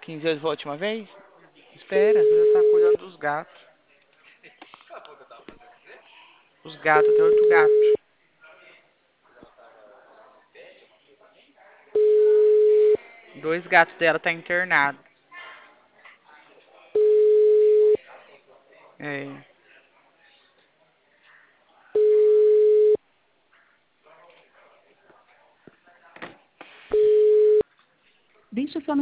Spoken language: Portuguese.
15 anos foi a última vez? Espera, você já tá cuidando dos gatos. Os gatos, tem 8 gatos. 2 gatos dela tá internado. É. Deixe sua